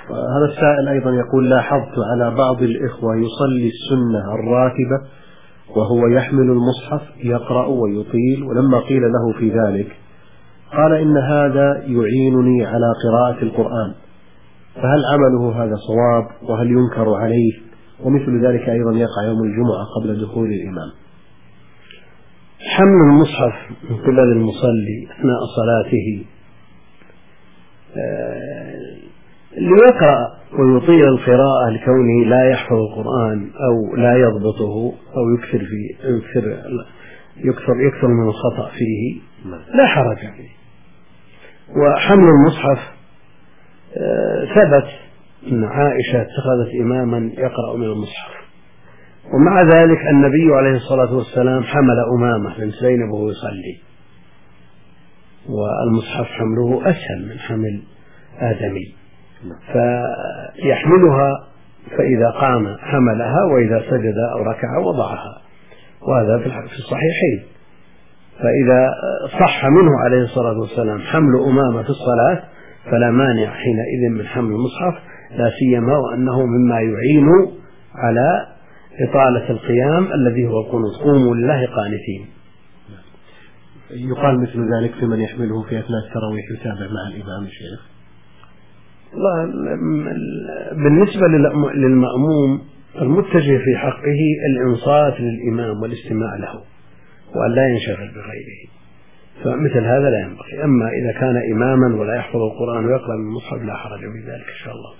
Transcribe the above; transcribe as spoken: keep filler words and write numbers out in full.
هذا السائل أيضا يقول: لاحظت على بعض الإخوة يصلي السنة الراتبة وهو يحمل المصحف يقرأ ويطيل، ولما قيل له في ذلك قال إن هذا يعينني على قراءة القرآن، فهل عمله هذا صواب وهل ينكر عليه؟ ومثل ذلك أيضا يقع يوم الجمعة قبل دخول الإمام. حمل المصحف من قبل المصلي أثناء صلاته ليقرأ ويطيل القراءة لكونه لا يحفظ القرآن أو لا يضبطه أو يكثر فيه يكثر يكثر, يكثر من الخطأ فيه لا حرج عليه. وحمل المصحف ثبت أن عائشة اتخذت إماما يقرأ من المصحف، ومع ذلك النبي عليه الصلاة والسلام حمل أمامة من زينب وهو يصلي، والمصحف حمله أسهل من حمل آدمي، فيحملها فإذا قام حملها وإذا سجد أو ركع وضعها، وهذا في الصحيحين. فإذا صح منه عليه الصلاة والسلام حمل أمامة في الصلاة فلا مانع حينئذ من حمل المصحف، لا سيما وأنه مما يعين على إطالة القيام الذي هو القنوت: قوموا لله قانتين. يقال مثل ذلك في من يحمله في أثناء التراويح يتابع مع الإمام الشيخ. بالنسبة للمأموم المتجه في حقه الإنصات للإمام والاستماع له وأن لا ينشغل بغيره، فمثل هذا لا ينبغي. أما إذا كان إماما ولا يحفظ القرآن ويقرأ من المصحف لا حرج في ذلك إن شاء الله.